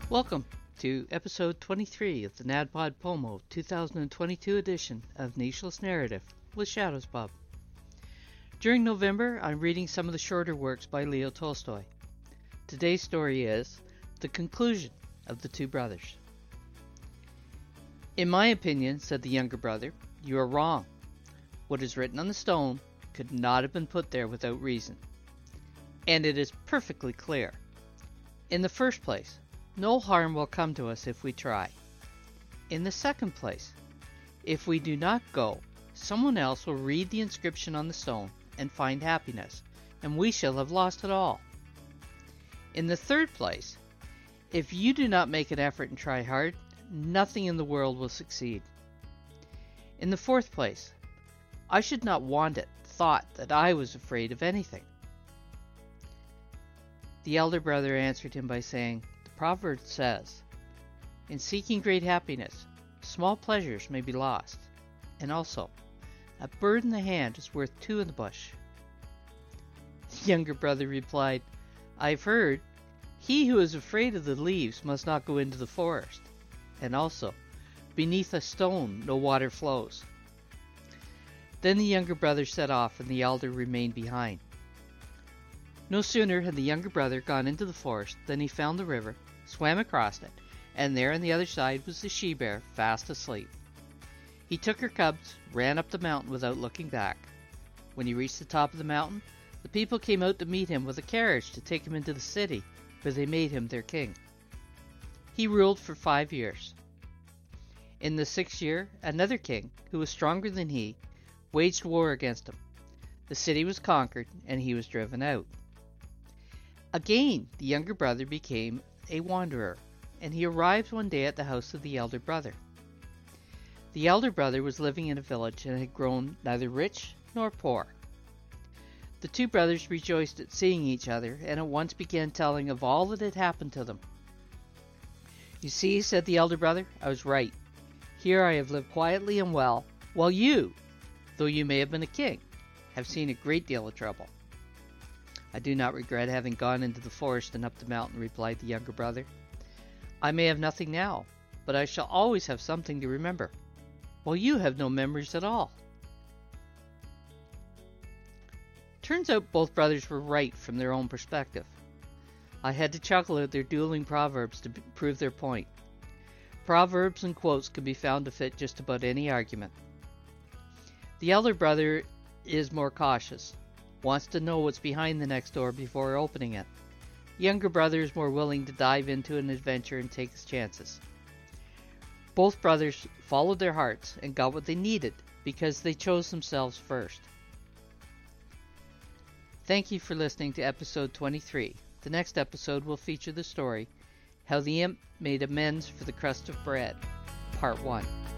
Welcome to episode 23 of the NADPOD Pomo 2022 edition of Nicheless Narrative with Shadows Bob. During November, I'm reading some of the shorter works by Leo Tolstoy. Today's story is The Conclusion of the Two Brothers. In my opinion, said the younger brother, you are wrong. What is written on the stone could not have been put there without reason. And it is perfectly clear. In the first place, no harm will come to us if we try. In the second place, if we do not go, someone else will read the inscription on the stone and find happiness, and we shall have lost it all. In the third place, if you do not make an effort and try hard, nothing in the world will succeed. In the fourth place, I should not want it thought that I was afraid of anything. The elder brother answered him by saying, the proverb says, in seeking great happiness, small pleasures may be lost, and also, a bird in the hand is worth two in the bush. The younger brother replied, I've heard, he who is afraid of the leaves must not go into the forest, and also, beneath a stone no water flows. Then the younger brother set off, and the elder remained behind. No sooner had the younger brother gone into the forest than he found the river, swam across it, and there on the other side was the she-bear fast asleep. He took her cubs, ran up the mountain without looking back. When he reached the top of the mountain, the people came out to meet him with a carriage to take him into the city, where they made him their king. He ruled for 5 years. In the 6th year, another king, who was stronger than he, waged war against him. The city was conquered, and he was driven out. Again, the younger brother became a wanderer, and he arrived one day at the house of the elder brother. The elder brother was living in a village and had grown neither rich nor poor. The two brothers rejoiced at seeing each other, and at once began telling of all that had happened to them. You see, said the elder brother, I was right. Here I have lived quietly and well, while you, though you may have been a king, have seen a great deal of trouble. I do not regret having gone into the forest and up the mountain, replied the younger brother. I may have nothing now, but I shall always have something to remember, while you have no memories at all. Turns out both brothers were right from their own perspective. I had to chuckle at their dueling proverbs to prove their point. Proverbs and quotes can be found to fit just about any argument. The elder brother is more cautious, wants to know what's behind the next door before opening it. The younger brother is more willing to dive into an adventure and take his chances. Both brothers followed their hearts and got what they needed because they chose themselves first. Thank you for listening to episode 23. The next episode will feature the story, How the Imp Made Amends for the Crust of Bread, Part 1.